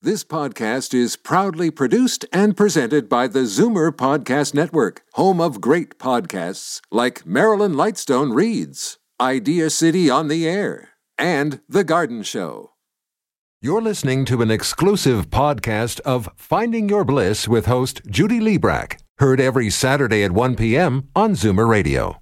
This podcast is proudly produced and presented by the Zoomer Podcast Network, home of great podcasts like Marilyn Lightstone Reads, Idea City on the Air, and The Garden Show. You're listening to an exclusive podcast of Finding Your Bliss with host Judy Liebrack, heard every Saturday at 1 p.m. on Zoomer Radio.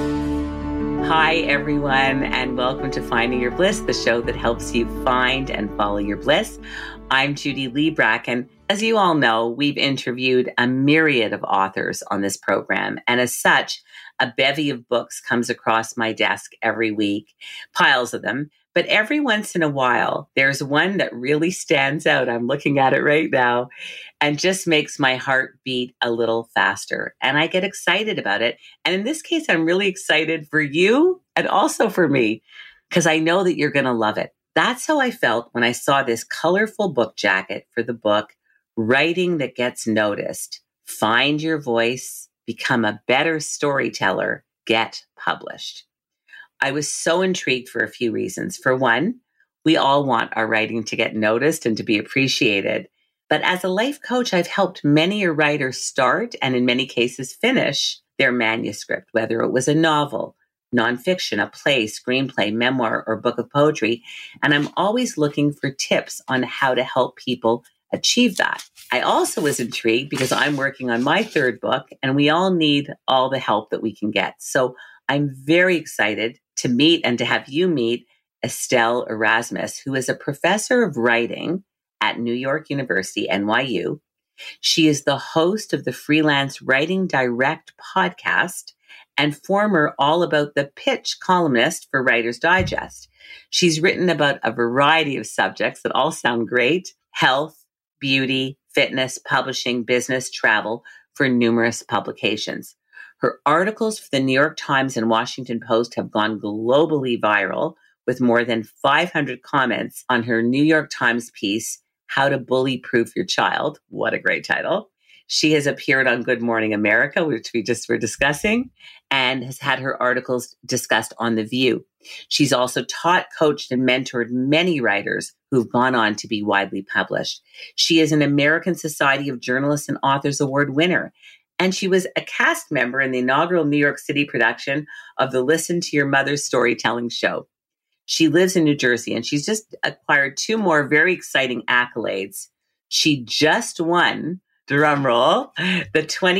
Hi, everyone, and welcome to Finding Your Bliss, the show that helps you find and follow your bliss. I'm Judy Liebrack, and as you all know, we've interviewed a myriad of authors on this program, and as such, a bevy of books comes across my desk every week, piles of them. But every once in a while, there's one that really stands out. I'm looking at it right now and just makes my heart beat a little faster. And I get excited about it. And in this case, I'm really excited for you and also for me, because I know that you're going to love it. That's how I felt when I saw this colorful book jacket for the book, Writing That Gets Noticed. Find Your Voice, Become a Better Storyteller, Get Published. I was so intrigued for a few reasons. For one, we all want our writing to get noticed and to be appreciated. But as a life coach, I've helped many a writer start and in many cases finish their manuscript, whether it was a novel, nonfiction, a play, screenplay, memoir, or book of poetry. And I'm always looking for tips on how to help people achieve that. I also was intrigued because I'm working on my third book and we all need all the help that we can get. So I'm very excited to meet and to have you meet Estelle Erasmus, who is a professor of writing at New York University, NYU. She is the host of the Freelance Writing Direct podcast and former All About the Pitch columnist for Writer's Digest. She's written about a variety of subjects that all sound great: health, beauty, fitness, publishing, business, travel, for numerous publications. Her articles for the New York Times and Washington Post have gone globally viral, with more than 500 comments on her New York Times piece, How to Bully Proof Your Child. What a great title. She has appeared on Good Morning America, which we just were discussing, and has had her articles discussed on The View. She's also taught, coached, and mentored many writers who've gone on to be widely published. She is an American Society of Journalists and Authors Award winner, and she was a cast member in the inaugural New York City production of the Listen to Your Mother's Storytelling show. She lives in New Jersey, and she's just acquired two more very exciting accolades. She just won, drumroll, the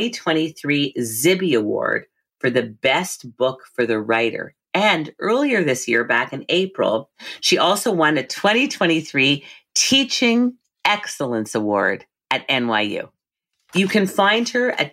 2023 Zibby Award for the best book for the writer. And earlier this year, back in April, she also won a 2023 Teaching Excellence Award at NYU. You can find her at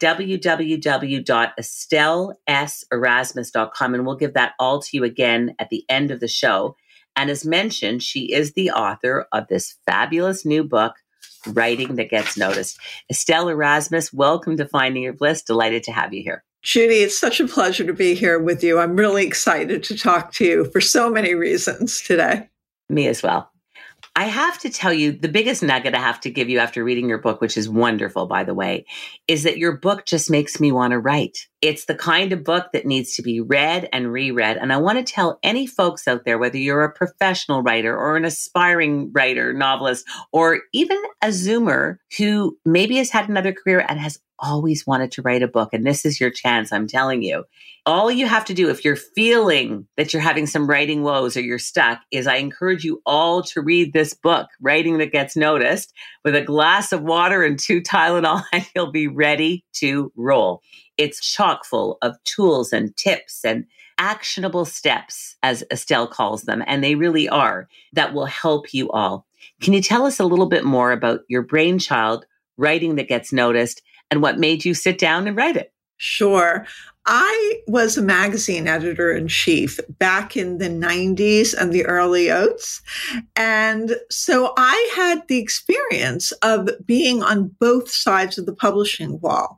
www.estelleserasmus.com, and we'll give that all to you again at the end of the show. And as mentioned, she is the author of this fabulous new book, Writing That Gets Noticed. Estelle Erasmus, welcome to Finding Your Bliss. Delighted to have you here. Judy, it's such a pleasure to be here with you. I'm really excited to talk to you for so many reasons today. Me as well. I have to tell you, the biggest nugget I have to give you after reading your book, which is wonderful, by the way, is that your book just makes me want to write. It's the kind of book that needs to be read and reread. And I want to tell any folks out there, whether you're a professional writer or an aspiring writer, novelist, or even a Zoomer who maybe has had another career and has always wanted to write a book. And this is your chance, I'm telling you. All you have to do if you're feeling that you're having some writing woes or you're stuck is I encourage you all to read this book, Writing That Gets Noticed, with a glass of water and 2 Tylenol, and you'll be ready to roll. It's chock full of tools and tips and actionable steps, as Estelle calls them, and they really are, that will help you all. Can you tell us a little bit more about your brainchild, Writing That Gets Noticed, and what made you sit down and write it? Sure. I was a magazine editor-in-chief back in the 90s and the early aughts. And so I had the experience of being on both sides of the publishing wall.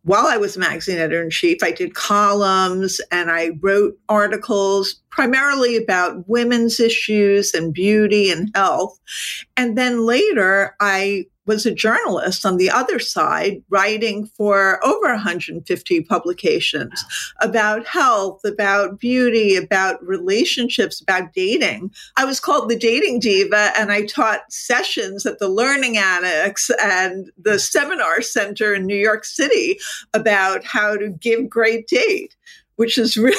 while I was magazine editor-in-chief, I did columns and I wrote articles primarily about women's issues and beauty and health. And then later, I was a journalist on the other side, writing for over 150 publications about health, about beauty, about relationships, about dating. I was called the dating diva, and I taught sessions at the Learning Annex and the Seminar Center in New York City about how to give great date, which is really...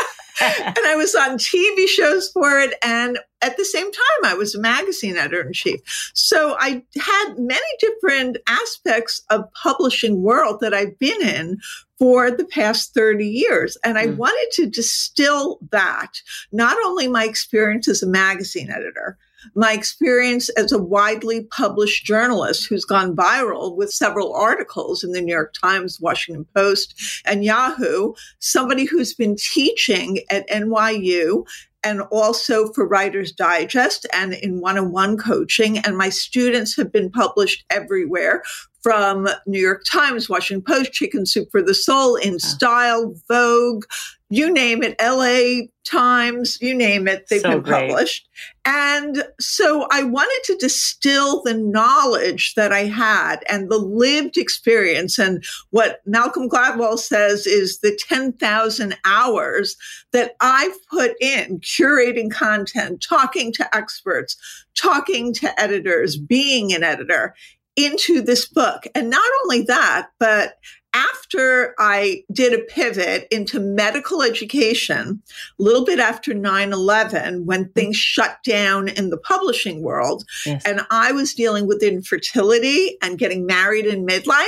And I was on TV shows for it. And at the same time, I was a magazine editor-in-chief. So I had many different aspects of publishing world that I've been in for the past 30 years. And I wanted to distill that, not only my experience as a magazine editor, my experience as a widely published journalist who's gone viral with several articles in the New York Times, Washington Post, and Yahoo, somebody who's been teaching at NYU and also for Writer's Digest and in one-on-one coaching. And my students have been published everywhere, from New York Times, Washington Post, Chicken Soup for the Soul, In Style, Vogue, you name it, LA Times, you name it, they've been published. And so I wanted to distill the knowledge that I had and the lived experience, and what Malcolm Gladwell says is the 10,000 hours that I've put in curating content, talking to experts, talking to editors, being an editor, into this book. And not only that, but after I did a pivot into medical education, a little bit after 9/11, when things shut down in the publishing world, and I was dealing with infertility and getting married in midlife,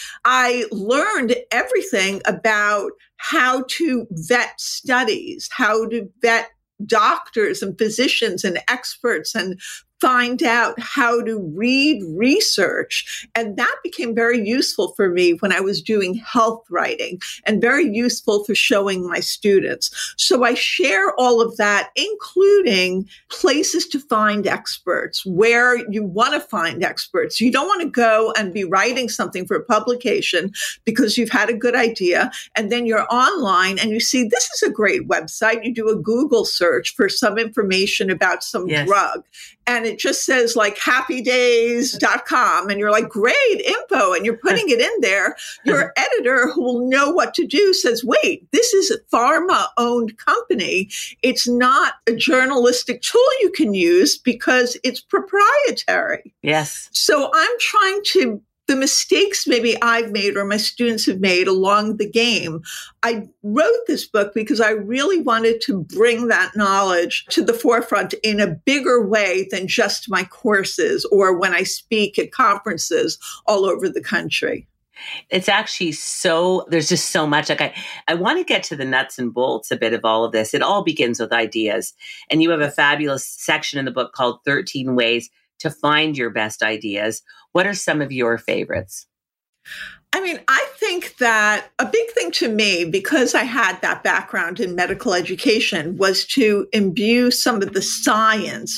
I learned everything about how to vet studies, how to vet doctors and physicians and experts, and find out how to read research. And that became very useful for me when I was doing health writing, and very useful for showing my students. So I share all of that, including places to find experts, where you want to find experts. You don't want to go and be writing something for a publication because you've had a good idea, and then you're online and you see, this is a great website. You do a Google search for some information about some drug, and it just says like happydays.com. And you're like, great info. And you're putting it in there. Your editor, who will know what to do, says, wait, this is a pharma-owned company. It's not a journalistic tool you can use because it's proprietary. Yes. So I'm trying to, the mistakes maybe I've made or my students have made along the game. I wrote this book because I really wanted to bring that knowledge to the forefront in a bigger way than just my courses or when I speak at conferences all over the country. It's actually there's just so much. Like I want to get to the nuts and bolts a bit of all of this. It all begins with ideas. And you have a fabulous section in the book called 13 Ways to Find Your Best Ideas. What are some of your favorites? I mean, I think that a big thing to me, because I had that background in medical education, was to imbue some of the science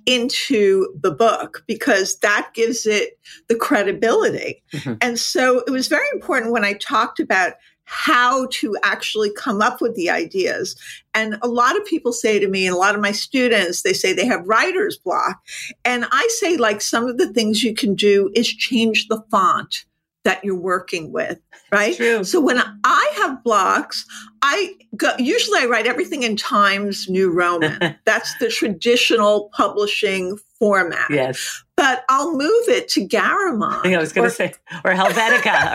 into the book, because that gives it the credibility. Mm-hmm. And so it was very important when I talked about how to actually come up with the ideas. And a lot of people say to me, and a lot of my students, they say they have writer's block. And I say, like, some of the things you can do is change the font that you're working with, right? True. So when I have blocks, usually I write everything in Times New Roman. That's the traditional publishing format. Yes. But I'll move it to Garamond. I was going to say, or Helvetica,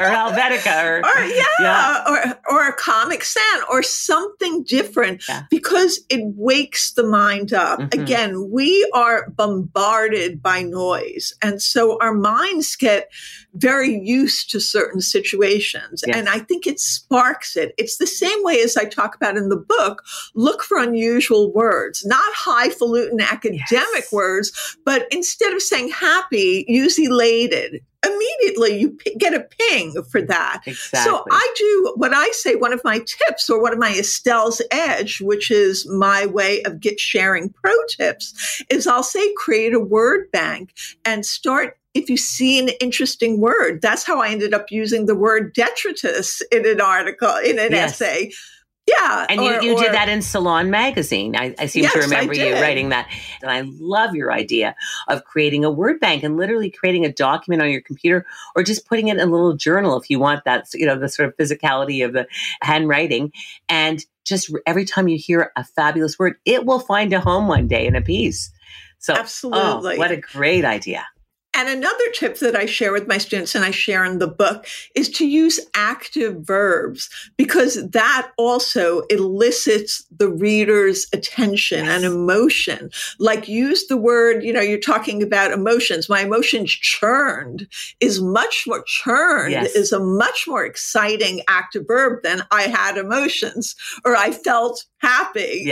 or a Comic Sans, or something different, because it wakes the mind up. Mm-hmm. Again, we are bombarded by noise, and so our minds get very used to certain situations, and I think it sparks it. It's the same way as I talk about in the book. Look for unusual words, not highfalutin academic words, but instead of saying happy, use elated. Immediately you get a ping for that. Exactly. So I do what I say, one of my tips, or one of my Estelle's Edge, which is my way of sharing pro tips, is I'll say create a word bank and start if you see an interesting word. That's how I ended up using the word detritus in an article, in an essay. Yeah. And you did that in Salon Magazine. I seem to remember you writing that. And I love your idea of creating a word bank and literally creating a document on your computer or just putting it in a little journal if you want that, the sort of physicality of the handwriting. And just every time you hear a fabulous word, it will find a home one day in a piece. So, absolutely. What a great idea. And another tip that I share with my students and I share in the book is to use active verbs, because that also elicits the reader's attention and emotion. Like, use the word, you're talking about emotions. My emotions churned is much more is a much more exciting active verb than I had emotions or I felt happy,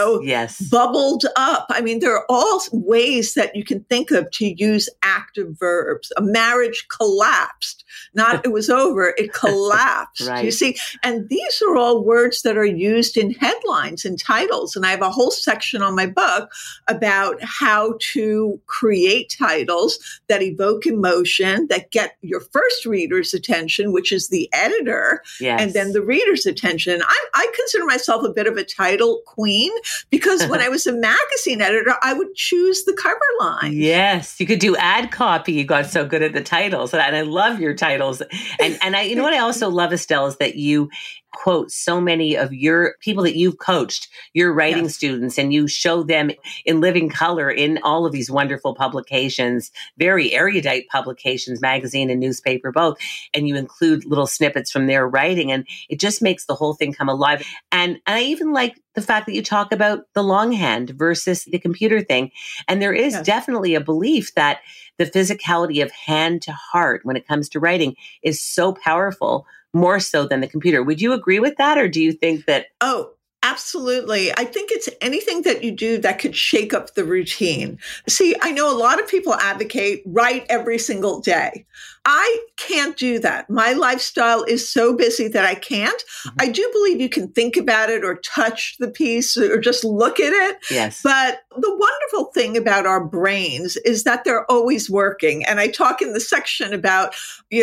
bubbled up. I mean, there are all ways that you can think of to use active verbs. A marriage collapsed, not it was over, it collapsed. Right. You see, and these are all words that are used in headlines and titles. And I have a whole section on my book about how to create titles that evoke emotion, that get your first reader's attention, which is the editor, and then the reader's attention. I consider myself a bit of a title queen, because when I was a magazine editor, I would choose the cover line. Yes, you could do ad copy. You got so good at the titles, and I love your titles. And I, what I also love, Estelle, is that you quote so many of your people that you've coached, your writing students, and you show them in living color in all of these wonderful publications, very erudite publications, magazine and newspaper both. And you include little snippets from their writing, and it just makes the whole thing come alive. And I even like the fact that you talk about the longhand versus the computer thing. And there is definitely a belief that the physicality of hand to heart when it comes to writing is so powerful, more so than the computer. Would you agree with that? Or do you think that? Oh, absolutely. I think it's anything that you do that could shake up the routine. See, I know a lot of people advocate write every single day. I can't do that. My lifestyle is so busy that I can't. Mm-hmm. I do believe you can think about it or touch the piece or just look at it. Yes. But the wonderful thing about our brains is that they're always working. And I talk in the section about,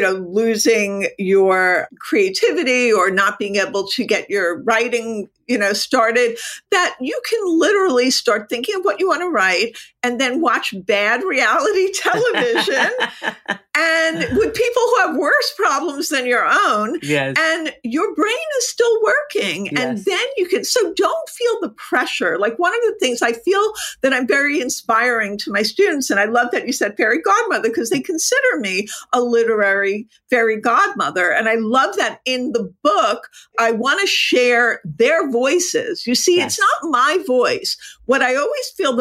losing your creativity or not being able to get your writing, started, that you can literally start thinking of what you want to write and then watch bad reality television and with people who have worse problems than your own. Yes. And your brain is still working. Yes. And then you can, so don't feel the pressure. Like, one of the things I feel that I'm very inspiring to my students, and I love that you said fairy godmother, because they consider me a literary fairy godmother. And I love that in the book, I want to share their voices. You see, It's not my voice. What I always feel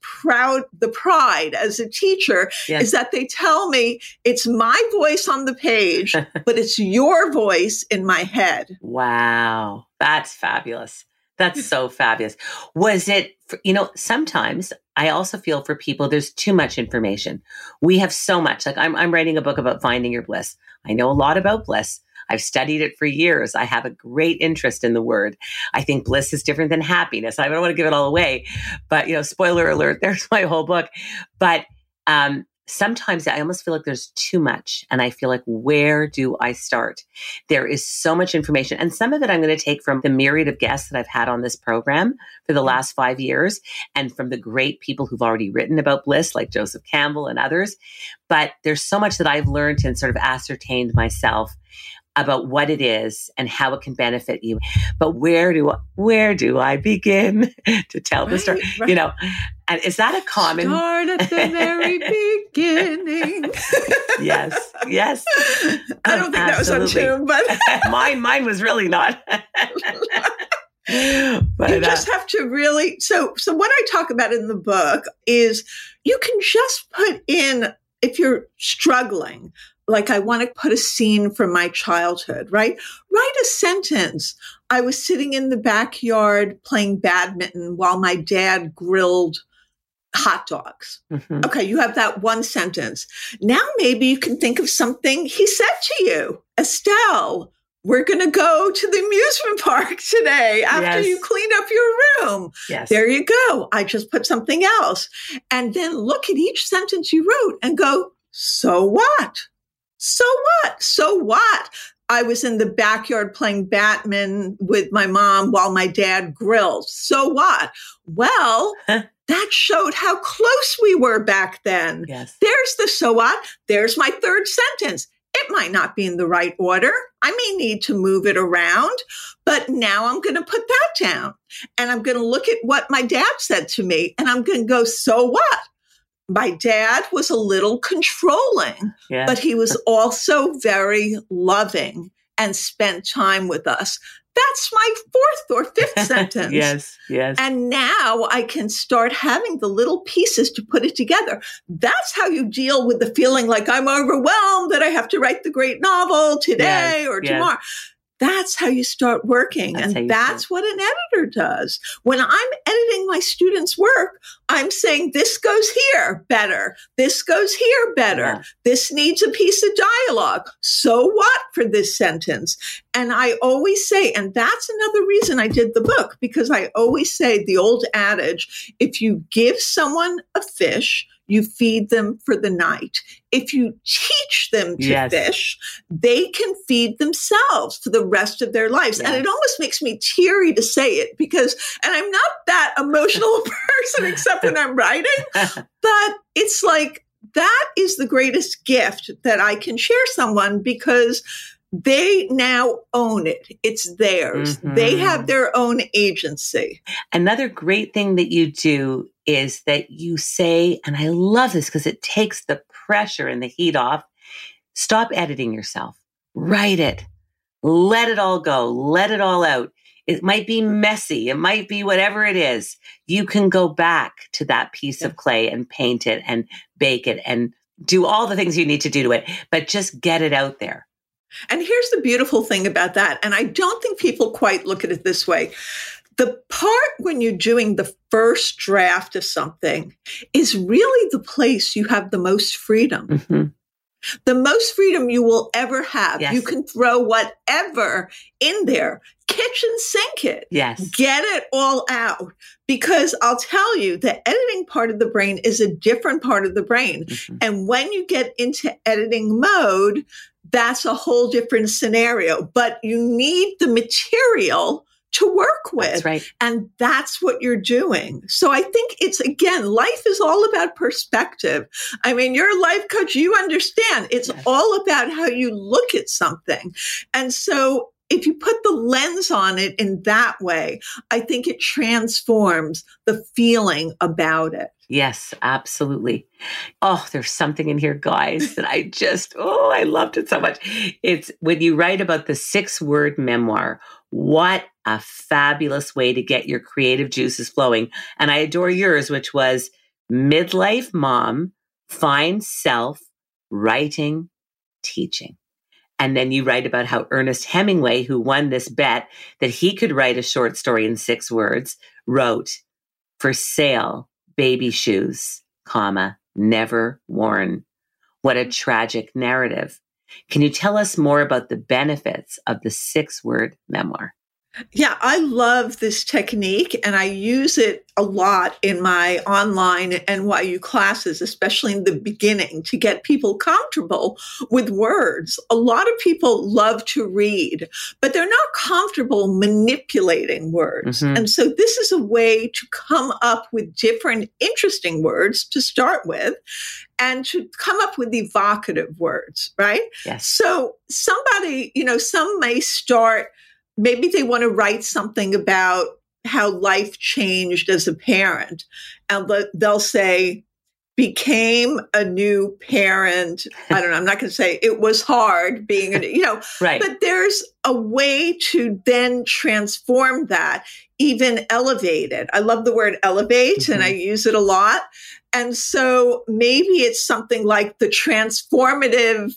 the pride as a teacher is that they tell me it's my voice on the page, but it's your voice in my head. Wow. That's fabulous. That's so fabulous. Was it, sometimes I also feel for people, there's too much information. We have so much. Like I'm writing a book about finding your bliss. I know a lot about bliss. I've studied it for years. I have a great interest in the word. I think bliss is different than happiness. I don't want to give it all away, but spoiler alert, there's my whole book. But sometimes I almost feel like there's too much. And I feel like, where do I start? There is so much information. And some of it I'm going to take from the myriad of guests that I've had on this program for the last 5 years, and from the great people who've already written about bliss, like Joseph Campbell and others. But there's so much that I've learned and sort of ascertained myself about what it is and how it can benefit you. But where do I begin to tell the story? Right. And is that a common? Start at the very beginning. Yes. I don't think that was on tune, but mine was really not. But you just have to really. So what I talk about in the book is you can just put in, if you're struggling, like, I want to put a scene from my childhood, right? Write a sentence. I was sitting in the backyard playing badminton while my dad grilled hot dogs. Mm-hmm. Okay, you have that one sentence. Now maybe you can think of something he said to you. Estelle, we're going to go to the amusement park today after you clean up your room. Yes. There you go. I just put something else. And then look at each sentence you wrote and go, So what? So what? So what? I was in the backyard playing Batman with my mom while my dad grilled. So what? Well, that showed how close we were back then. Yes. There's the so what? There's my third sentence. It might not be in the right order. I may need to move it around, but now I'm going to put that down. And I'm going to look at what my dad said to me, and I'm going to go, so what? My dad was a little controlling, but he was also very loving and spent time with us. That's my fourth or fifth sentence. Yes. And now I can start having the little pieces to put it together. That's how you deal with the feeling like I'm overwhelmed that I have to write the great novel today or tomorrow. That's how you start working. That's what an editor does. When I'm editing my students' work, I'm saying this goes here better. This goes here better. Yeah. This needs a piece of dialogue. So what for this sentence? And I always say, and that's another reason I did the book, because I always say the old adage, if you give someone a fish, you feed them for the night. If you teach them to fish, they can feed themselves for the rest of their lives. And it almost makes me teary to say it because, and I'm not that emotional person except when I'm writing, but it's like, that is the greatest gift that I can share someone because they now own it. It's theirs. Mm-hmm. They have their own agency. Another great thing that you do is that you say, and I love this because it takes the pressure and the heat off, stop editing yourself. Write it. Let it all go. Let it all out. It might be messy. It might be whatever it is. You can go back to that piece of clay and paint it and bake it and do all the things you need to do to it, but just get it out there. And here's the beautiful thing about that. And I don't think people quite look at it this way. The part when you're doing the first draft of something is really the place you have the most freedom. Mm-hmm. The most freedom you will ever have. Yes. You can throw whatever in there, kitchen sink it. Yes. Get it all out. Because I'll tell you, the editing part of the brain is a different part of the brain. Mm-hmm. And when you get into editing mode, that's a whole different scenario. But you need the material to work with. That's right. And that's what you're doing. So I think it's, again, life is all about perspective. I mean, you're a life coach. You understand. It's all about how you look at something. And so if you put the lens on it in that way, I think it transforms the feeling about it. Yes, absolutely. Oh, there's something in here, guys, that I loved it so much. It's when you write about the 6-word memoir. What a fabulous way to get your creative juices flowing. And I adore yours, which was Midlife Mom, Find Self, Writing, Teaching. And then you write about how Ernest Hemingway, who won this bet that he could write a short story in 6 words, wrote, "For sale, baby shoes, never worn." What a tragic narrative. Can you tell us more about the benefits of the 6-word memoir? Yeah, I love this technique and I use it a lot in my online NYU classes, especially in the beginning, to get people comfortable with words. A lot of people love to read, but they're not comfortable manipulating words. Mm-hmm. And so this is a way to come up with different interesting words to start with and to come up with evocative words, right? Yes. So somebody, some may start, maybe they want to write something about how life changed as a parent. And they'll say, became a new parent. I don't know. I'm not going to say it was hard being, right. But there's a way to then transform that, even elevate it. I love the word elevate, mm-hmm. and I use it a lot. And so maybe it's something like the transformative,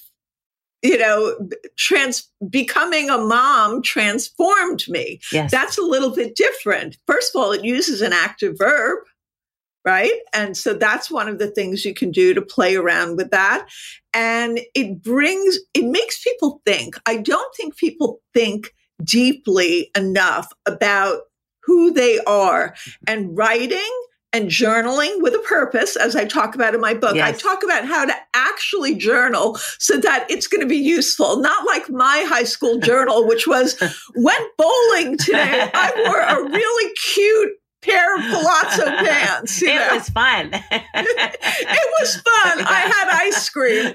becoming a mom transformed me. Yes. That's a little bit different. First of all, it uses an active verb, right? And so that's one of the things you can do to play around with that. And it makes people think. I don't think people think deeply enough about who they are. And writing and journaling with a purpose, as I talk about in my book. Yes. I talk about how to actually journal so that it's going to be useful, not like my high school journal, which was, went bowling today. I wore a really cute pair of Palazzo pants. It was fun. It was fun. I had ice cream.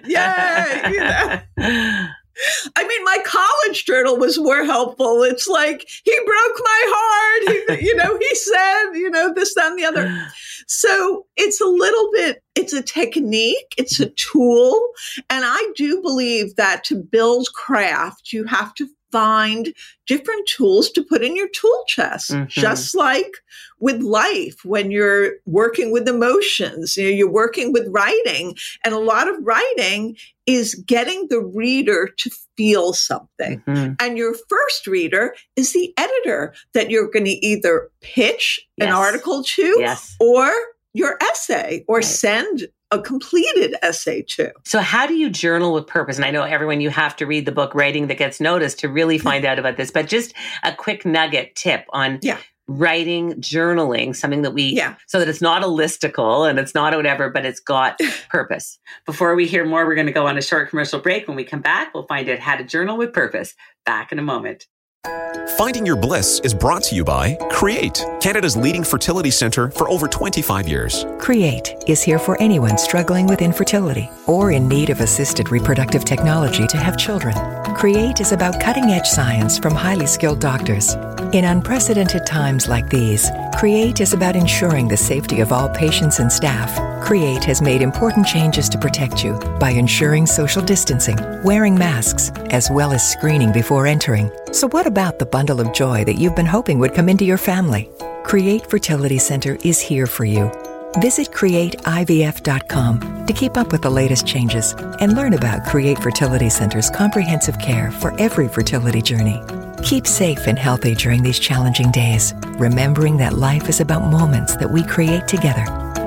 Yay. I mean, my college journal was more helpful. It's like, he broke my heart. He said, this, that, and the other. So it's a little bit, it's a technique, it's a tool. And I do believe that to build craft, you have to find different tools to put in your tool chest, just like with life, when you're working with emotions, you're working with writing. And a lot of writing is getting the reader to feel something. And your first reader is the editor that you're going to either pitch an article to or your essay or send a completed essay too. So how do you journal with purpose? And I know everyone, you have to read the book Writing That Gets Noticed to really find out about this, but just a quick nugget tip on writing, journaling, something that so that it's not a listicle and it's not whatever, but it's got purpose. Before we hear more, we're going to go on a short commercial break. When we come back, we'll find out how to journal with purpose. Back in a moment. Finding Your Bliss is brought to you by Create, Canada's leading fertility centre for over 25 years. Create is here for anyone struggling with infertility or in need of assisted reproductive technology to have children. Create is about cutting-edge science from highly skilled doctors. In unprecedented times like these, Create is about ensuring the safety of all patients and staff. Create has made important changes to protect you by ensuring social distancing, wearing masks, as well as screening before entering. So what about the bundle of joy that you've been hoping would come into your family? Create Fertility Center is here for you. Visit createivf.com to keep up with the latest changes and learn about Create Fertility Center's comprehensive care for every fertility journey. Keep safe and healthy during these challenging days, remembering that life is about moments that we create together.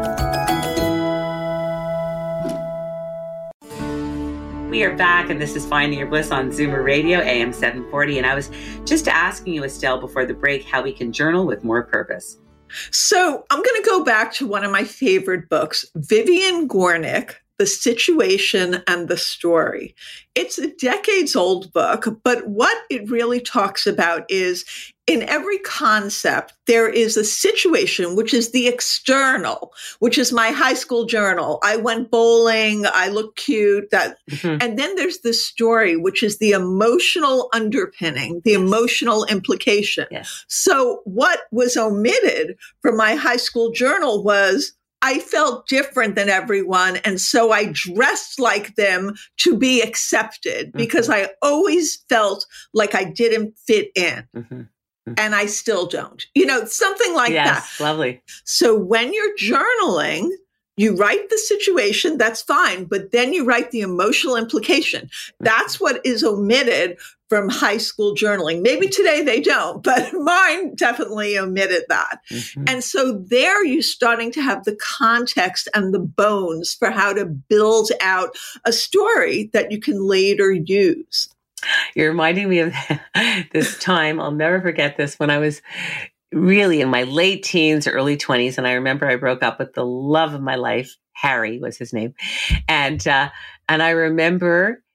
We are back, and this is Finding Your Bliss on Zoomer Radio, AM 740. And I was just asking you, Estelle, before the break, how we can journal with more purpose. So I'm going to go back to one of my favorite books, Vivian Gornick, The Situation and the Story. It's a decades-old book, but what it really talks about is in every concept, there is a situation, which is the external, which is my high school journal. I went bowling. I look cute. And then there's the story, which is the emotional underpinning, the emotional implication. So what was omitted from my high school journal was I felt different than everyone. And so I dressed like them to be accepted because I always felt like I didn't fit in. And I still don't, something like that. Lovely. So when you're journaling, you write the situation, that's fine, but then you write the emotional implication. That's what is omitted from high school journaling. Maybe today they don't, but mine definitely omitted that. And so there you're starting to have the context and the bones for how to build out a story that you can later use. You're reminding me of this time. I'll never forget this, when I was really in my late teens, early 20s. And I remember I broke up with the love of my life. Harry was his name. And I remember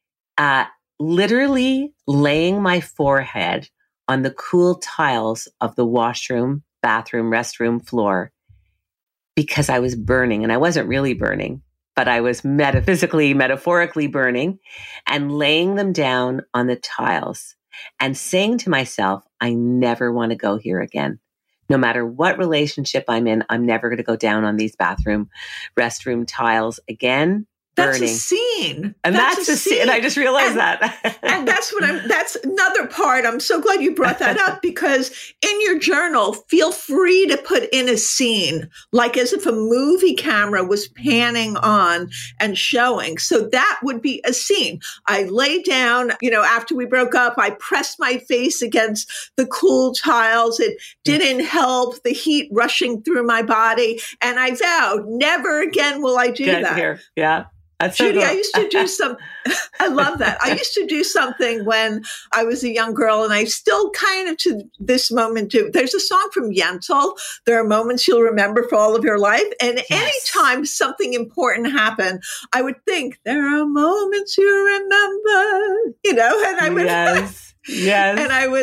literally laying my forehead on the cool tiles of the washroom, bathroom, restroom floor because I was burning. And I wasn't really burning, but I was metaphorically burning, and laying them down on the tiles and saying to myself, I never want to go here again. No matter what relationship I'm in, I'm never going to go down on these restroom tiles again. Burning. That's a scene. And that's a scene. And I just realized that. And that's another part. I'm so glad you brought that up, because in your journal, feel free to put in a scene, like as if a movie camera was panning on and showing. So that would be a scene. I lay down, after we broke up, I pressed my face against the cool tiles. It didn't help, the heat rushing through my body. And I vowed, never again will I do that. Here. Yeah. That's so Judy, cool. I used to do I love that. I used to do something when I was a young girl, and I still kind of to this moment do. There's a song from Yentl, There Are Moments You'll Remember for All of Your Life. And anytime something important happened, I would think, there are moments you remember, and I would, Yes. and I would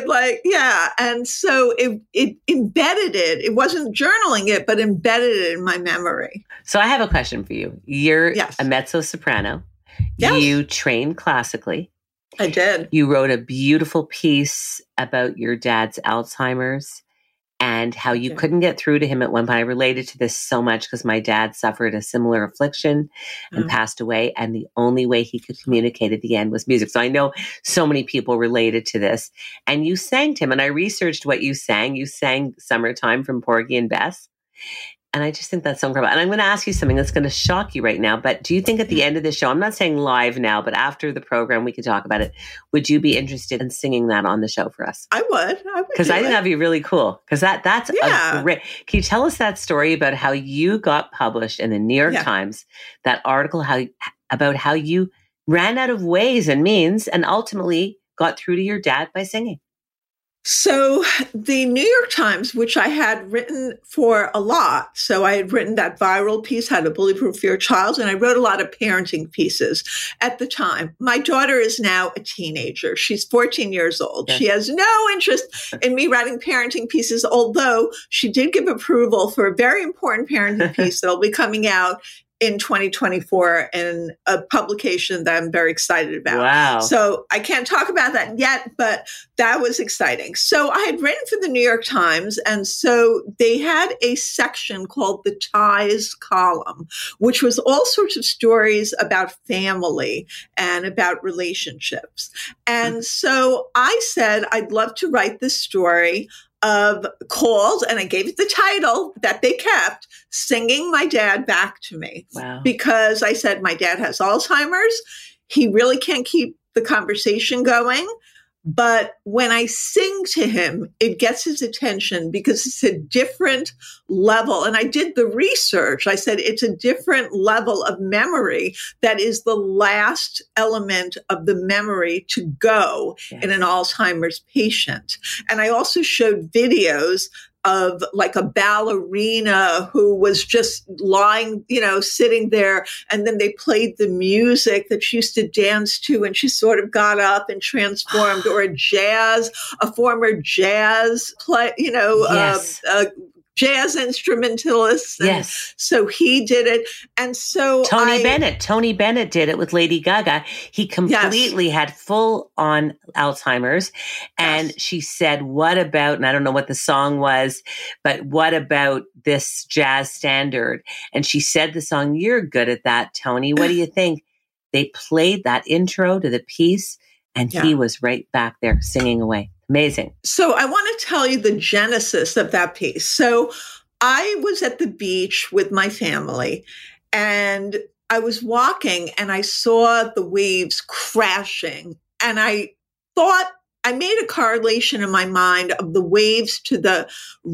and so it embedded it. It wasn't journaling it, but embedded it in my memory. So I have a question for you. You're a mezzo-soprano. Yes. You trained classically. I did. You wrote a beautiful piece about your dad's Alzheimer's and how you couldn't get through to him at one point. I related to this so much because my dad suffered a similar affliction and passed away. And the only way he could communicate at the end was music. So I know so many people related to this. And you sang to him. And I researched what you sang. You sang Summertime from Porgy and Bess. And I just think that's so incredible. And I'm going to ask you something that's going to shock you right now. But do you think at the end of the show, I'm not saying live now, but after the program, we could talk about it. Would you be interested in singing that on the show for us? I would. Because I think that'd be really cool. Because that's a great. Can you tell us that story about how you got published in the New York Times, that article about how you ran out of ways and means and ultimately got through to your dad by singing? So the New York Times, which I had written for a lot, so I had written that viral piece, How to Bully-Proof Your Child, and I wrote a lot of parenting pieces at the time. My daughter is now a teenager. She's 14 years old. She has no interest in me writing parenting pieces, although she did give approval for a very important parenting piece that'll be coming out in 2024 in a publication that I'm very excited about. Wow. So I can't talk about that yet, but that was exciting. So I had written for the New York Times, and so they had a section called the Ties column, which was all sorts of stories about family and about relationships. And so I said, I'd love to write this story called, and I gave it the title that they kept, Singing My Dad Back to Me. Wow. Because I said, my dad has Alzheimer's. He really can't keep the conversation going. But when I sing to him, it gets his attention because it's a different level. And I did the research. I said it's a different level of memory that is the last element of the memory to go in an Alzheimer's patient. And I also showed videos of like a ballerina who was just lying, sitting there. And then they played the music that she used to dance to, and she sort of got up and transformed, or a former jazz play, jazz instrumentalist. And so he did it. And so Tony Bennett did it with Lady Gaga. He completely had full on Alzheimer's. And she said, what about, and I don't know what the song was, but what about this jazz standard? And she said the song, you're good at that, Tony. What do you think? They played that intro to the piece, and he was right back there singing away. Amazing. So I want to tell you the genesis of that piece. So I was at the beach with my family, and I was walking and I saw the waves crashing. And I thought, I made a correlation in my mind of the waves to the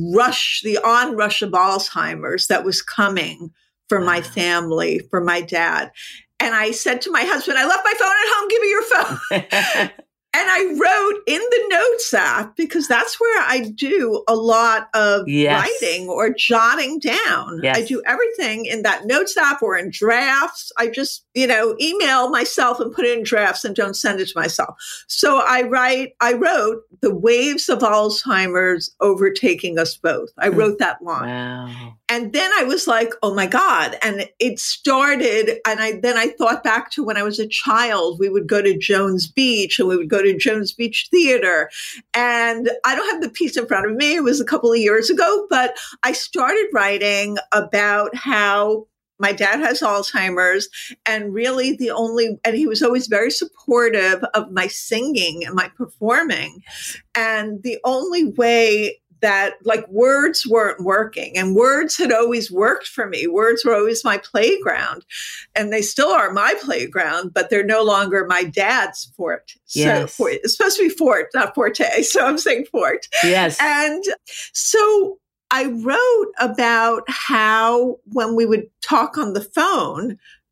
onrush of Alzheimer's that was coming for my family, for my dad. And I said to my husband, I left my phone at home, give me your phone. And I wrote in the notes app, because that's where I do a lot of writing or jotting down. I do everything in that notes app or in drafts. I just, email myself and put it in drafts and don't send it to myself. So I wrote, the waves of Alzheimer's overtaking us both. I wrote that line. Wow. And then I was like, oh my God. And it started. And I thought back to when I was a child, we would go to Jones Beach, and we would go to Jones Beach Theater. And I don't have the piece in front of me. It was a couple of years ago, but I started writing about how my dad has Alzheimer's, and really and he was always very supportive of my singing and my performing. And the only way that words weren't working, and words had always worked for me. Words were always my playground, and they still are my playground, but they're no longer my dad's forte. Yes. So it's supposed to be fort, not forte. So I'm saying fort. Yes. And so I wrote about how when we would talk on the phone,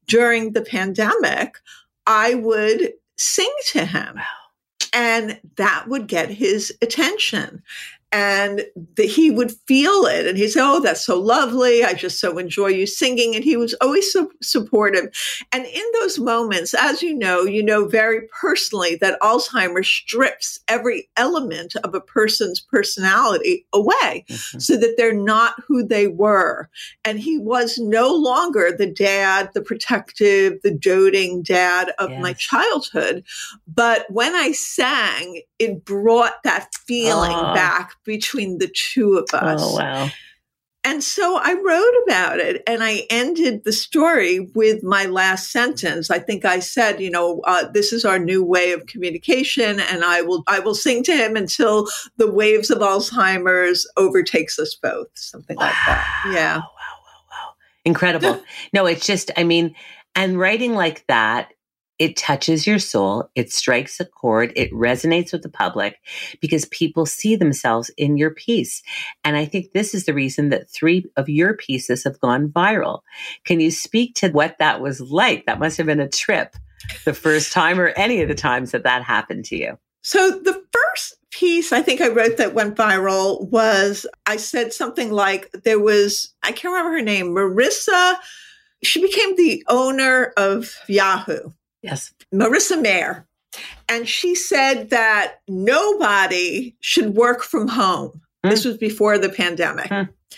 during the pandemic, I would sing to him. Wow. And that would get his attention. And he would feel it. And he'd say, oh, that's so lovely. I just so enjoy you singing. And he was always so supportive. And in those moments, as you know very personally that Alzheimer's strips every element of a person's personality away so that they're not who they were. And he was no longer the dad, the protective, the doting dad of my childhood. But when I sang, it brought that feeling back between the two of us. Oh, wow. And so I wrote about it, and I ended the story with my last sentence. I think I said, this is our new way of communication, and I will sing to him until the waves of Alzheimer's overtakes us both. Something like that. Yeah. Wow. Incredible. No, it's just, and writing like that, it touches your soul. It strikes a chord. It resonates with the public because people see themselves in your piece. And I think this is the reason that 3 of your pieces have gone viral. Can you speak to what that was like? That must have been a trip the first time or any of the times that happened to you. So the first piece I think I wrote that went viral was, I said something like, I can't remember her name, Marissa. She became the owner of Yahoo. Yes. Marissa Mayer. And she said that nobody should work from home. This was before the pandemic.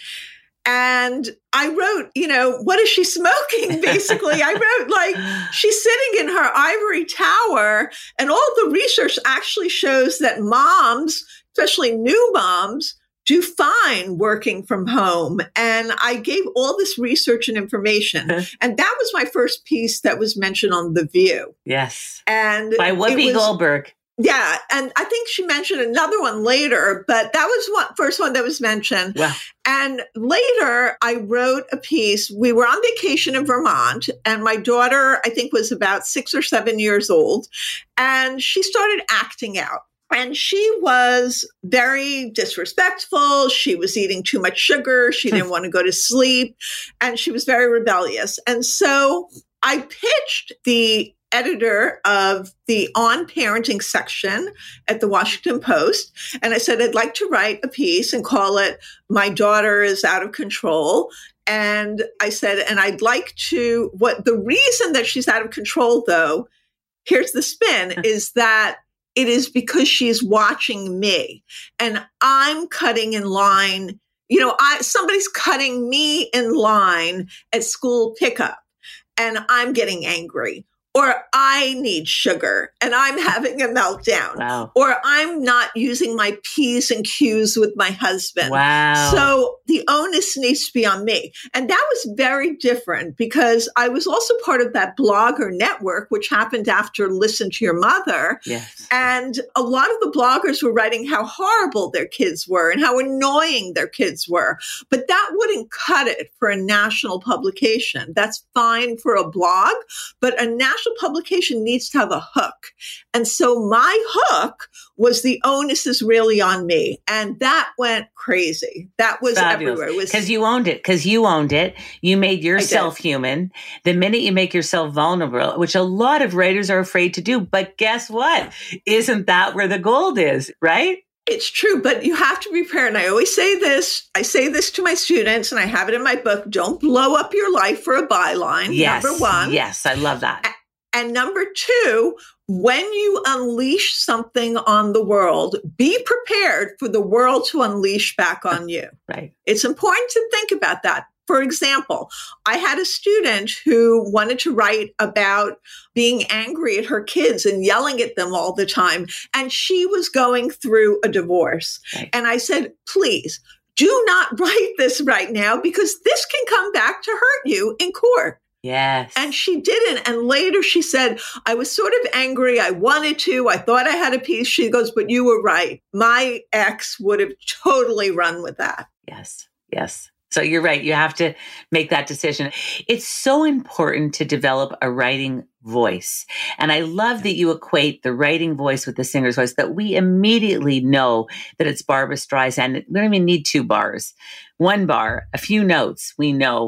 And I wrote, what is she smoking? Basically, I wrote she's sitting in her ivory tower, and all the research actually shows that moms, especially new moms, do fine working from home. And I gave all this research and information. And that was my first piece that was mentioned on The View. Yes. And by Whoopi Goldberg. Yeah. And I think she mentioned another one later, but that was first one that was mentioned. Wow. And later I wrote a piece. We were on vacation in Vermont, and my daughter, I think, was about 6 or 7 years old, and she started acting out. And she was very disrespectful. She was eating too much sugar. She didn't want to go to sleep. And she was very rebellious. And so I pitched the editor of the On Parenting section at the Washington Post. And I said, I'd like to write a piece and call it My Daughter is Out of Control. And I said, and I'd like to, the reason that she's out of control, though, here's the spin, is that it is because she's watching me and I'm cutting in line. Somebody's cutting me in line at school pickup and I'm getting angry. Or I need sugar and I'm having a meltdown. Wow. Or I'm not using my P's and Q's with my husband. Wow. So the onus needs to be on me. And that was very different because I was also part of that blogger network, which happened after Listen to Your Mother. Yes. And a lot of the bloggers were writing how horrible their kids were and how annoying their kids were. But that wouldn't cut it for a national publication. That's fine for a blog, but a national publication needs to have a hook. And so my hook was the onus is really on me. And that went crazy. That was fabulous. Everywhere. Because you owned it. You made yourself human. The minute you make yourself vulnerable, which a lot of writers are afraid to do. But guess what? Isn't that where the gold is, right? It's true, but you have to be prepared. And I always say this. I say this to my students, and I have it in my book. Don't blow up your life for a byline. Yes. Number one. Yes, I love that. And number two, when you unleash something on the world, be prepared for the world to unleash back on you. Right. It's important to think about that. For example, I had a student who wanted to write about being angry at her kids and yelling at them all the time. And she was going through a divorce. Right. And I said, please do not write this right now because this can come back to hurt you in court. Yes. And she didn't. And later she said, I was sort of angry. I wanted to. I thought I had a piece. She goes, but you were right. My ex would have totally run with that. Yes. Yes. So you're right. You have to make that decision. It's so important to develop a writing voice. And I love that you equate the writing voice with the singer's voice, that we immediately know that it's Barbra Streisand. We don't even need 2 bars. 1 bar, a few notes, we know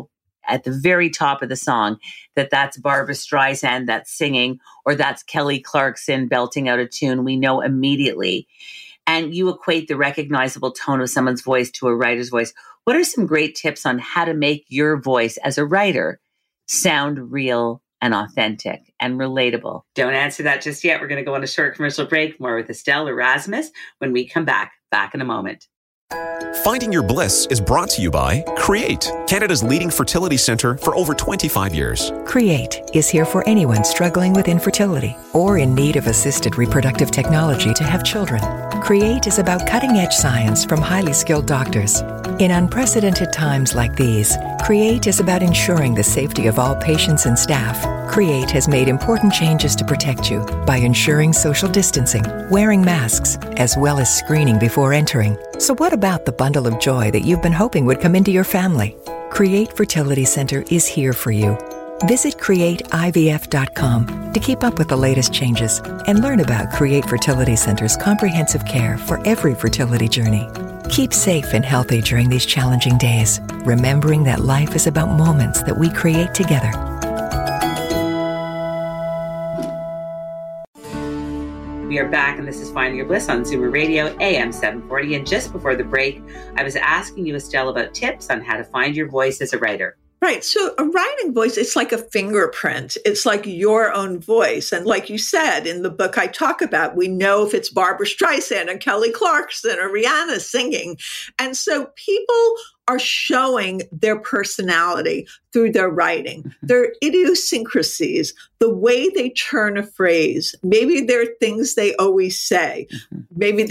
at the very top of the song that that's Barbra Streisand that's singing, or that's Kelly Clarkson belting out a tune, we know immediately. And you equate the recognizable tone of someone's voice to a writer's voice. What are some great tips on how to make your voice as a writer sound real and authentic and relatable? Don't answer that just yet. We're going to go on a short commercial break. More with Estelle Erasmus when we come back in a moment. Finding Your Bliss is brought to you by Create, Canada's leading fertility centre for over 25 years. Create is here for anyone struggling with infertility or in need of assisted reproductive technology to have children. Create is about cutting-edge science from highly skilled doctors. In unprecedented times like these, Create is about ensuring the safety of all patients and staff. Create has made important changes to protect you by ensuring social distancing, wearing masks, as well as screening before entering. So what about the bundle of joy that you've been hoping would come into your family? Create Fertility Center is here for you. Visit CreateIVF.com to keep up with the latest changes and learn about Create Fertility Center's comprehensive care for every fertility journey. Keep safe and healthy during these challenging days, remembering that life is about moments that we create together. We are back, and this is Finding Your Bliss on Zoomer Radio, AM 740. And just before the break, I was asking you, Estelle, about tips on how to find your voice as a writer. Right. So a writing voice, it's like a fingerprint. It's like your own voice. And like you said in the book I talk about, we know if it's Barbra Streisand and Kelly Clarkson or Rihanna singing. And so people are showing their personality through their writing, their idiosyncrasies, the way they turn a phrase. Maybe there are things they always say. Maybe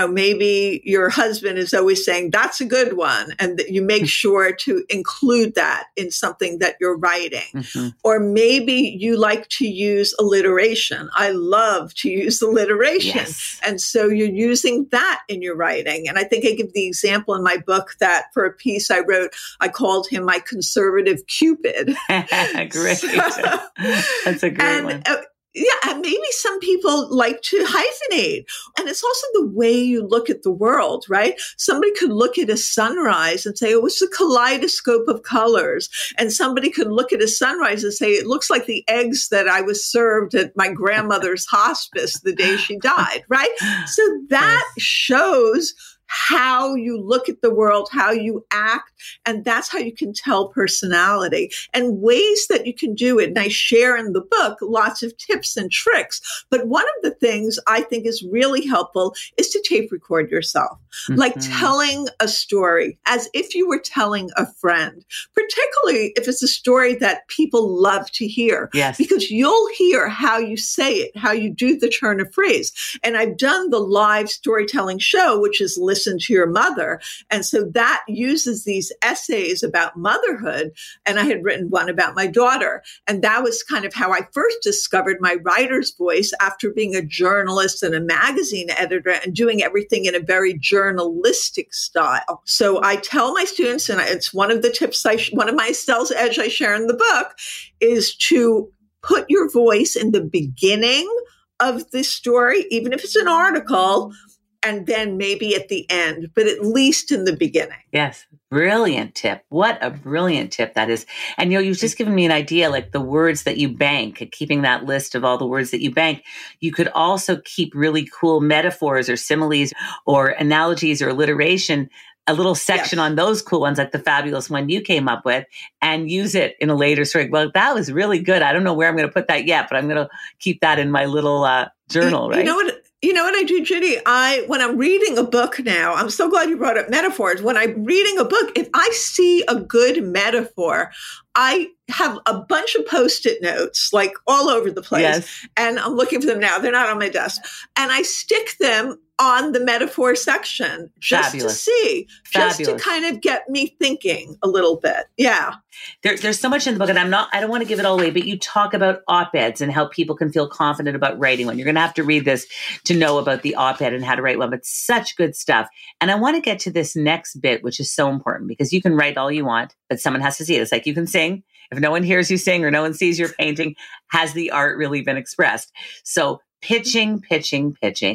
maybe your husband is always saying, that's a good one. And that you make sure to include that in something that you're writing. Or maybe you like to use alliteration. I love to use alliteration. Yes. And so you're using that in your writing. And I think I give the example in my book that for a piece I wrote, I called him my conservative Cupid. Great. That's a great one. And maybe some people like to hyphenate. And it's also the way you look at the world, right? Somebody could look at a sunrise and say, oh, it's a kaleidoscope of colors. And somebody could look at a sunrise and say, it looks like the eggs that I was served at my grandmother's hospice the day she died, right? So that shows how you look at the world, how you act, and that's how you can tell personality and ways that you can do it. And I share in the book lots of tips and tricks. But one of the things I think is really helpful is to tape record yourself, like telling a story as if you were telling a friend, particularly if it's a story that people love to hear. Yes. Because you'll hear how you say it, how you do the turn of phrase. And I've done the live storytelling show, which is Listen to Your Mother. And so that uses these essays about motherhood. And I had written one about my daughter. And that was kind of how I first discovered my writer's voice after being a journalist and a magazine editor and doing everything in a very journalistic style. So I tell my students, and it's one of the tips, one of my Estelle's Edge I share in the book, is to put your voice in the beginning of the story, even if it's an article, and then maybe at the end, but at least in the beginning. Yes. Brilliant tip. What a brilliant tip that is. And you've just given me an idea, like the words that you bank, keeping that list of all the words that you bank. You could also keep really cool metaphors or similes or analogies or alliteration, a little section on those cool ones, like the fabulous one you came up with, and use it in a later story. Well, that was really good. I don't know where I'm going to put that yet, but I'm going to keep that in my little journal, right? You know what I do, Judy? When I'm reading a book now, I'm so glad you brought up metaphors. When I'm reading a book, if I see a good metaphor, I have a bunch of Post-it notes, like all over the place. And I'm looking for them now. They're not on my desk. And I stick them on the metaphor section just to see, just to kind of get me thinking a little bit. Yeah. There's so much in the book, and I don't want to give it all away, but you talk about op-eds and how people can feel confident about writing one. You're going to have to read this to know about the op-ed and how to write one, but such good stuff. And I want to get to this next bit, which is so important, because you can write all you want, but someone has to see it. It's like you can sing. If no one hears you sing or no one sees your painting, has the art really been expressed? So pitching.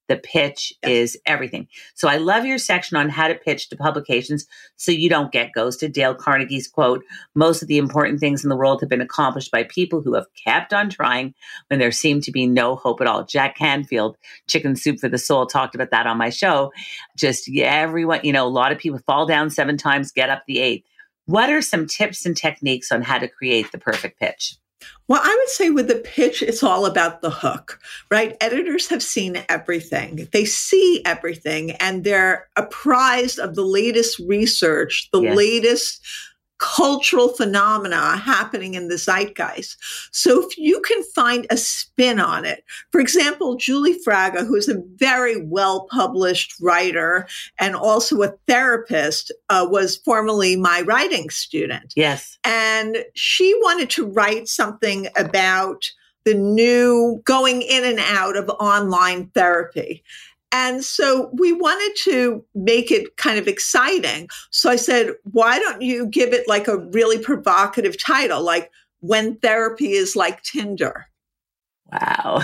The pitch is everything. So I love your section on how to pitch to publications so you don't get ghosted. Dale Carnegie's quote, most of the important things in the world have been accomplished by people who have kept on trying when there seemed to be no hope at all. Jack Canfield, Chicken Soup for the Soul, talked about that on my show. Just everyone, a lot of people fall down 7 times, get up the 8th. What are some tips and techniques on how to create the perfect pitch? Well, I would say with the pitch, it's all about the hook, right? Editors have seen everything. They see everything, and they're apprised of the latest research, the latest cultural phenomena happening in the zeitgeist. So if you can find a spin on it, for example, Julie Fraga, who's a very well-published writer and also a therapist, was formerly my writing student. Yes. And she wanted to write something about the new going in and out of online therapy. And so we wanted to make it kind of exciting. So I said, why don't you give it like a really provocative title, like When Therapy is Like Tinder? Wow.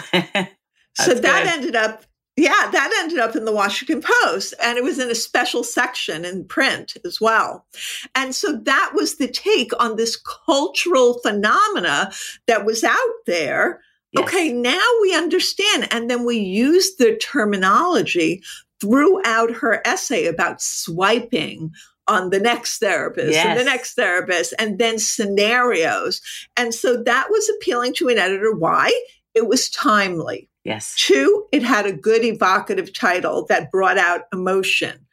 So that ended up in the Washington Post, and it was in a special section in print as well. And so that was the take on this cultural phenomena that was out there. Yes. Okay, now we understand. And then we used the terminology throughout her essay about swiping on the next therapist and the next therapist, and then scenarios. And so that was appealing to an editor. Why? It was timely. Yes. 2, it had a good evocative title that brought out emotion.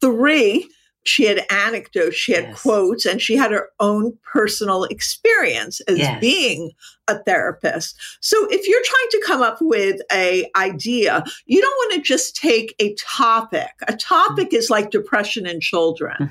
3, she had anecdotes, she had quotes, and she had her own personal experience as being a therapist. So if you're trying to come up with an idea, you don't want to just take a topic. A topic is like depression in children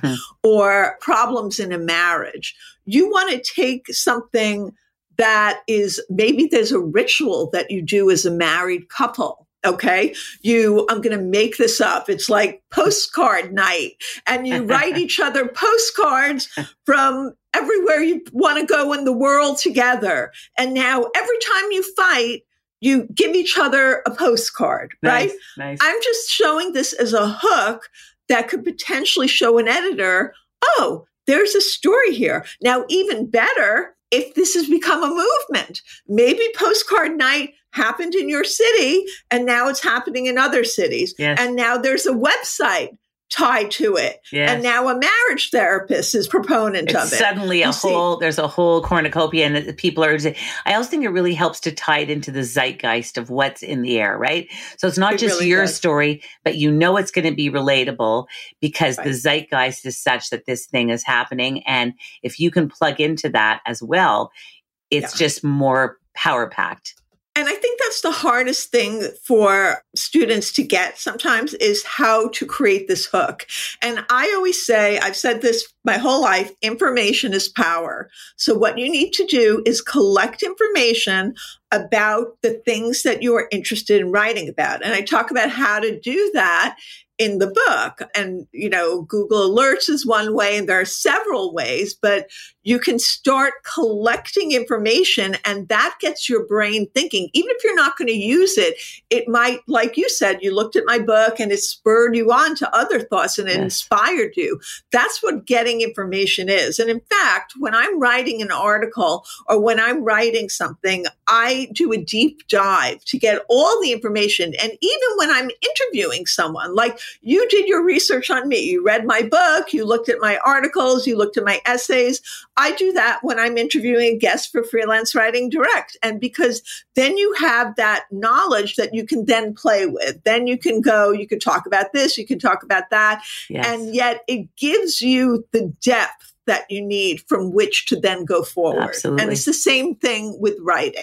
or problems in a marriage. You want to take something that is, maybe there's a ritual that you do as a married couple. Okay. I'm going to make this up. It's like postcard night, and you write each other postcards from everywhere you want to go in the world together. And now every time you fight, you give each other a postcard, right? Nice. I'm just showing this as a hook that could potentially show an editor, oh, there's a story here. Now, even better, if this has become a movement, maybe postcard night happened in your city and now it's happening in other cities. Yes. And now there's a website tied to it. Yes. And now a marriage therapist is proponent of it. Suddenly there's a whole cornucopia, and people are, I also think it really helps to tie it into the zeitgeist of what's in the air, right? So it's not just really your story, but it's going to be relatable because the zeitgeist is such that this thing is happening. And if you can plug into that as well, it's just more power packed. And I think that's the hardest thing for students to get sometimes, is how to create this hook. And I always say, I've said this my whole life, information is power. So what you need to do is collect information about the things that you are interested in writing about. And I talk about how to do that in the book. And, Google Alerts is one way, and there are several ways, but you can start collecting information, and that gets your brain thinking. Even if you're not going to use it, it might, like you said, you looked at my book and it spurred you on to other thoughts and it inspired you. That's what getting information is. And in fact, when I'm writing an article or when I'm writing something, I do a deep dive to get all the information. And even when I'm interviewing someone, like you did your research on me, you read my book, you looked at my articles, you looked at my essays. I do that when I'm interviewing a guest for Freelance Writing Direct. And because then you have that knowledge that you can then play with. Then you can go, you can talk about this, you can talk about that. Yes. And yet it gives you the depth that you need from which to then go forward. Absolutely. And it's the same thing with writing.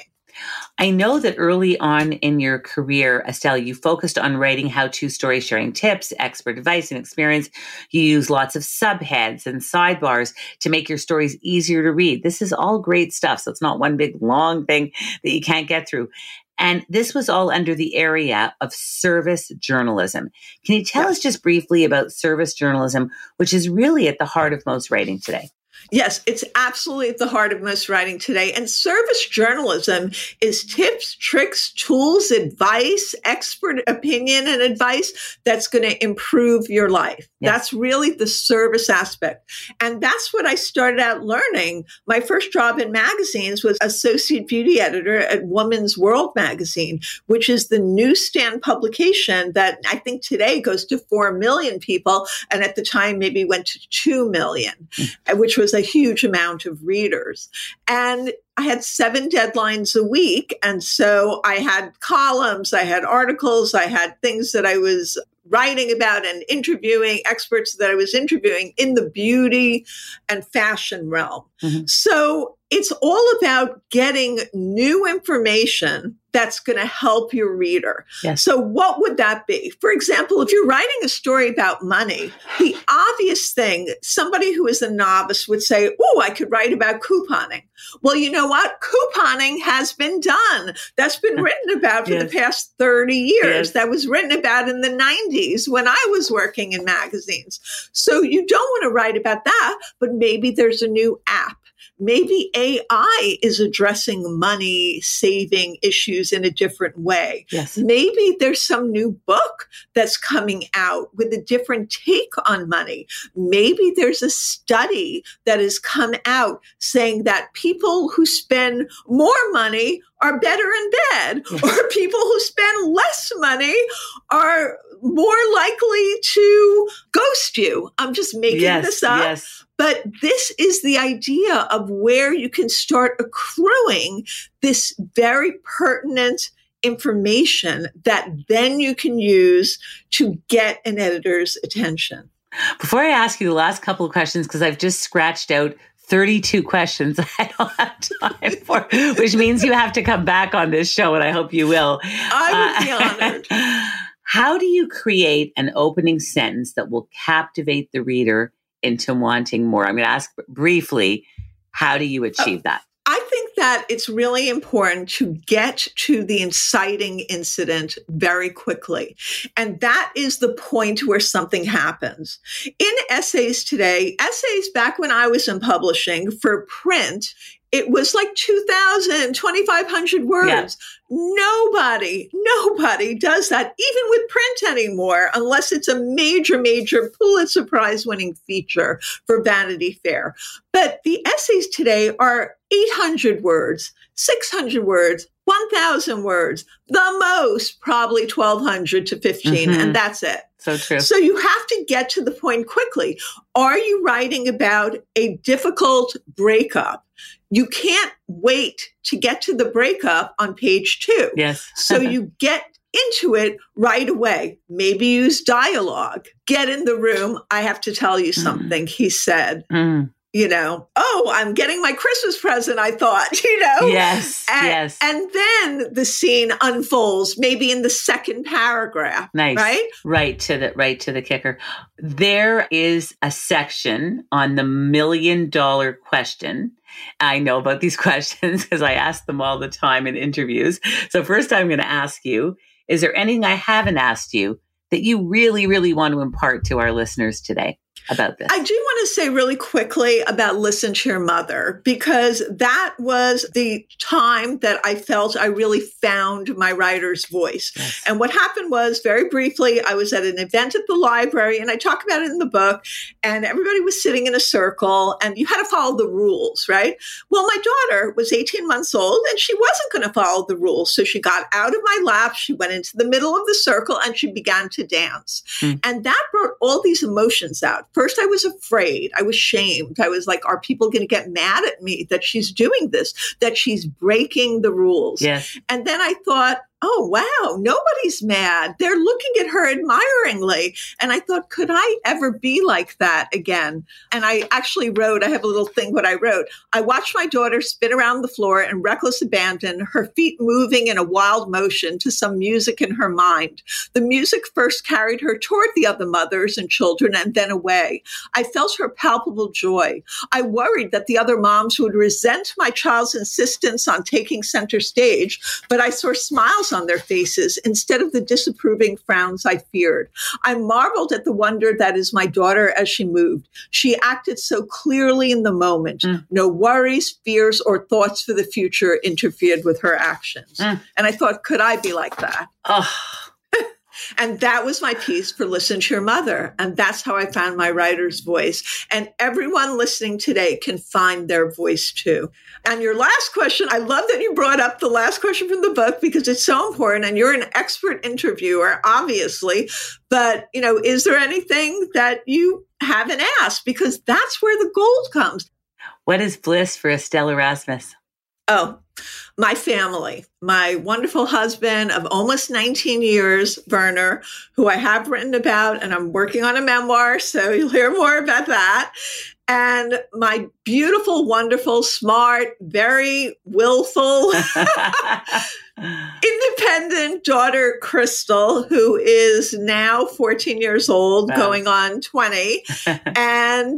I know that early on in your career, Estelle, you focused on writing how-to story, sharing tips, expert advice, and experience. You use lots of subheads and sidebars to make your stories easier to read. This is all great stuff. So it's not one big long thing that you can't get through. And this was all under the area of service journalism. Can you tell us just briefly about service journalism, which is really at the heart of most writing today? Yes, it's absolutely at the heart of most writing today. And service journalism is tips, tricks, tools, advice, expert opinion and advice that's going to improve your life. Yes. That's really the service aspect. And that's what I started out learning. My first job in magazines was associate beauty editor at Woman's World magazine, which is the newsstand publication that I think today goes to 4 million people. And at the time, maybe went to 2 million, which was a huge amount of readers. And I had 7 deadlines a week. And so I had columns, I had articles, I had things that I was writing about and interviewing experts that I was interviewing in the beauty and fashion realm. Mm-hmm. So it's all about getting new information that's going to help your reader. Yes. So what would that be? For example, if you're writing a story about money, the obvious thing, somebody who is a novice would say, oh, I could write about couponing. Well, you know what? Couponing has been done. That's been written about for the past 30 years. Yes. That was written about in the 90s when I was working in magazines. So you don't want to write about that, but maybe there's a new app. Maybe AI is addressing money saving issues in a different way. Yes. Maybe there's some new book that's coming out with a different take on money. Maybe there's a study that has come out saying that people who spend more money are better in bed, or people who spend less money are more likely to ghost you. I'm just making this up. Yes. But this is the idea of where you can start accruing this very pertinent information that then you can use to get an editor's attention. Before I ask you the last couple of questions, because I've just scratched out 32 questions I don't have time for, which means you have to come back on this show, and I hope you will. I would be honored. How do you create an opening sentence that will captivate the reader into wanting more? I'm going to ask briefly, how do you achieve that? I think that it's really important to get to the inciting incident very quickly. And that is the point where something happens. In essays today, essays back when I was in publishing for print, it was like 2,000, 2,500 words. Yeah. Nobody does that, even with print anymore, unless it's a major Pulitzer Prize winning feature for Vanity Fair. But the essays today are 800 words, 600 words, 1,000 words, the most probably 1,200 to 15, and that's it. So true. So you have to get to the point quickly. Are you writing about a difficult breakup? You can't wait to get to the breakup on page 2. Yes. So you get into it right away. Maybe use dialogue. Get in the room. I have to tell you something, he said. You know, oh, I'm getting my Christmas present, I thought, you know? Yes, yes. And then the scene unfolds, maybe in the second paragraph. Nice. Right? Right to the kicker. There is a section on the $1 million question. I know about these questions because I ask them all the time in interviews. So first I'm going to ask you, is there anything I haven't asked you that you really, really want to impart to our listeners today about this? I do want to say really quickly about Listen to Your Mother, because that was the time that I felt I really found my writer's voice. Yes. And what happened was, very briefly, I was at an event at the library, and I talk about it in the book, and everybody was sitting in a circle, and you had to follow the rules, right? Well, my daughter was 18 months old, and she wasn't going to follow the rules. So she got out of my lap, she went into the middle of the circle, and she began to dance. And that brought all these emotions out. First, I was afraid. I was shamed. I was like, are people going to get mad at me that she's doing this, that she's breaking the rules? Yes. And then I thought, oh, wow, nobody's mad. They're looking at her admiringly. And I thought, could I ever be like that again? And I actually wrote, I have a little thing what I wrote. I watched my daughter spin around the floor in reckless abandon, her feet moving in a wild motion to some music in her mind. The music first carried her toward the other mothers and children and then away. I felt her palpable joy. I worried that the other moms would resent my child's insistence on taking center stage, but I saw smiles on their faces instead of the disapproving frowns I feared. I marveled at the wonder that is my daughter as she moved. She acted so clearly in the moment. No worries, fears, or thoughts for the future interfered with her actions. And I thought, could I be like that? And that was my piece for Listen to Your Mother. And that's how I found my writer's voice. And everyone listening today can find their voice too. And your last question, I love that you brought up the last question from the book because it's so important. And you're an expert interviewer, obviously. But, is there anything that you haven't asked? Because that's where the gold comes. What is bliss for Estelle Erasmus? Oh, my family, my wonderful husband of almost 19 years, Werner, who I have written about, and I'm working on a memoir, so you'll hear more about that. And my beautiful, wonderful, smart, very willful, independent daughter, Crystal, who is now 14 years old, going on 20. And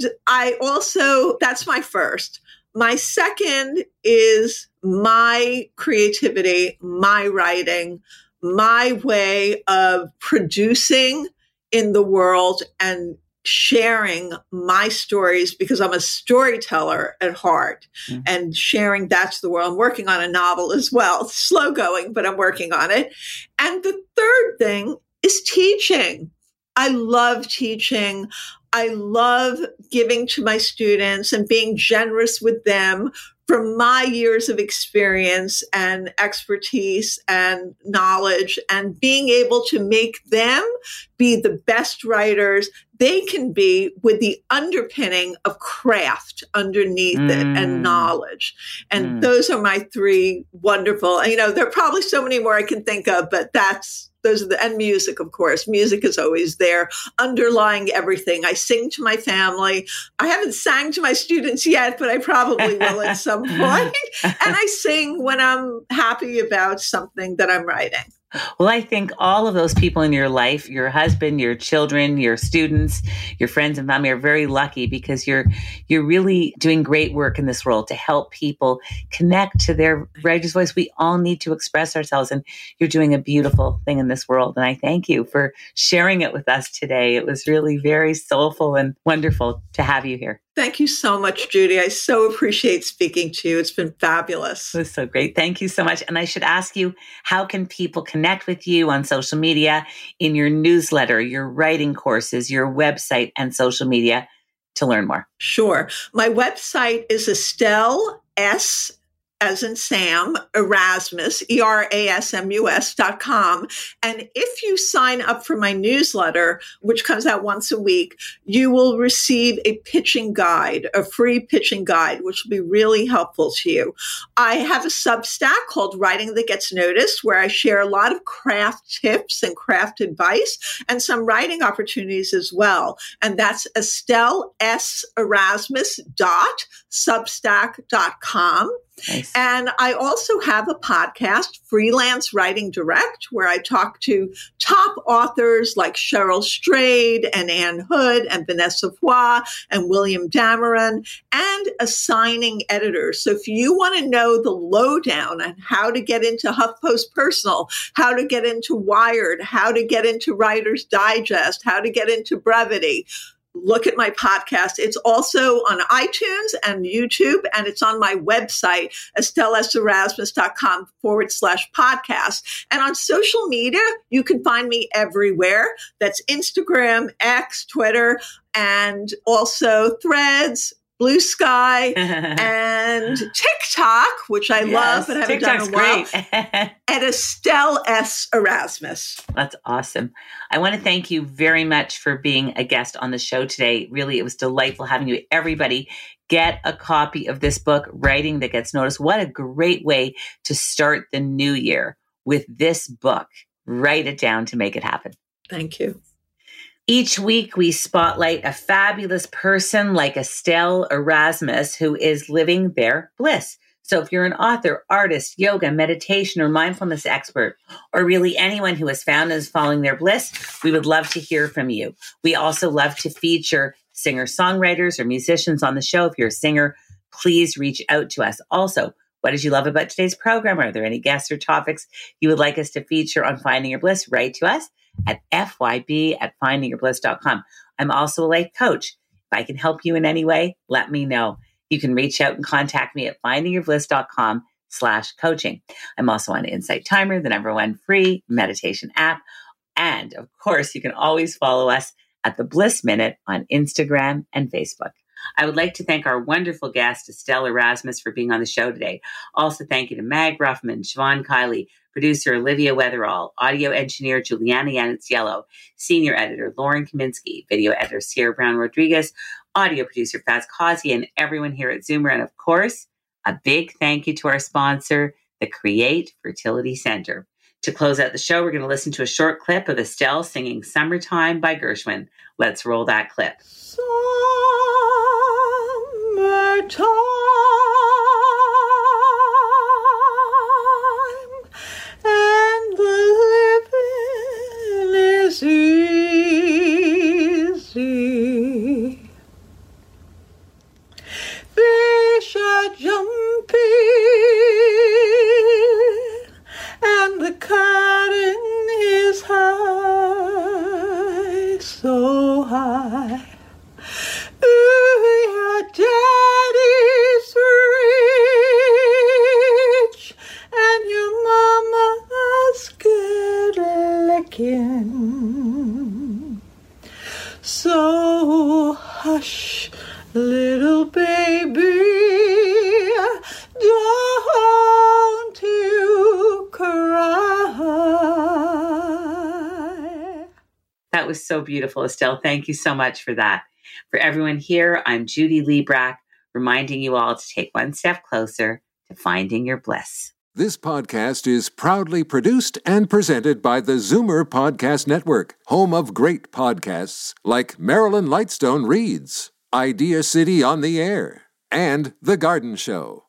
that's my first. My second is my creativity, my writing, my way of producing in the world and sharing my stories because I'm a storyteller at heart and sharing that's the world. I'm working on a novel as well. It's slow going, but I'm working on it. And the third thing is teaching. I love teaching. I love giving to my students and being generous with them from my years of experience and expertise and knowledge and being able to make them be the best writers they can be with the underpinning of craft underneath it and knowledge. And those are my three wonderful, there are probably so many more I can think of, but those are and music, of course. Music is always there, underlying everything. I sing to my family. I haven't sang to my students yet, but I probably will at some point. And I sing when I'm happy about something that I'm writing. Well, I think all of those people in your life, your husband, your children, your students, your friends and family are very lucky because you're really doing great work in this world to help people connect to their writer's voice. We all need to express ourselves, and you're doing a beautiful thing in this world. And I thank you for sharing it with us today. It was really very soulful and wonderful to have you here. Thank you so much, Judy. I so appreciate speaking to you. It's been fabulous. It was so great. Thank you so much. And I should ask you, how can people connect with you on social media, in your newsletter, your writing courses, your website, and social media to learn more? Sure. My website is Estelle S. as in Sam, Erasmus, ERASMUS.com. And if you sign up for my newsletter, which comes out once a week, you will receive a pitching guide, a free pitching guide, which will be really helpful to you. I have a Substack called Writing That Gets Noticed, where I share a lot of craft tips and craft advice and some writing opportunities as well. And that's EstelleSErasmus.substack.com. Nice. And I also have a podcast, Freelance Writing Direct, where I talk to top authors like Cheryl Strayed and Anne Hood and Vanessa Foy and William Dameron and assigning editors. So if you want to know the lowdown on how to get into HuffPost Personal, how to get into Wired, how to get into Writer's Digest, how to get into Brevity, look at my podcast. It's also on iTunes and YouTube, and it's on my website, EstelleSErasmus.com/podcast. And on social media, you can find me everywhere. That's Instagram, X, Twitter, and also Threads, Blue Sky, and TikTok, which I love but haven't done in a while. Great. At Estelle S. Erasmus. That's awesome. I want to thank you very much for being a guest on the show today. Really, it was delightful having you. Everybody, get a copy of this book, Writing That Gets Noticed. What a great way to start the new year with this book. Write it down to make it happen. Thank you. Each week, we spotlight a fabulous person like Estelle Erasmus, who is living their bliss. So if you're an author, artist, yoga, meditation, or mindfulness expert, or really anyone who has found and is following their bliss, we would love to hear from you. We also love to feature singer-songwriters or musicians on the show. If you're a singer, please reach out to us. Also, What did you love about today's program? Are there any guests or topics you would like us to feature on Finding Your Bliss? Write to us at fyb@findingyourbliss.com. I'm also a life coach. If I can help you in any way, let me know. You can reach out and contact me at findingyourbliss.com/coaching. I'm also on Insight Timer, the #1 free meditation app. And of course, you can always follow us at the Bliss Minute on Instagram and Facebook. I would like to thank our wonderful guest, Estelle Erasmus, for being on the show today. Also, thank you to Mag Ruffman, Siobhan Kiley, producer Olivia Weatherall, audio engineer Juliana Yanis-Yellow, senior editor Lauren Kaminsky, video editor Sierra Brown Rodriguez, audio producer Faz Kazi, and everyone here at Zoomer. And of course, a big thank you to our sponsor, the Create Fertility Center. To close out the show, we're going to listen to a short clip of Estelle singing Summertime by Gershwin. Let's roll that clip. Summertime, and the living is easy. Fish are jumping, and the cotton is high, so high. Your daddy's rich, and your mama's good looking. So hush, little baby, don't you cry. That was so beautiful, Estelle. Thank you so much for that. For everyone here, I'm Judy Librach, reminding you all to take one step closer to finding your bliss. This podcast is proudly produced and presented by the Zoomer Podcast Network, home of great podcasts like Marilyn Lightstone Reads, Idea City on the Air, and The Garden Show.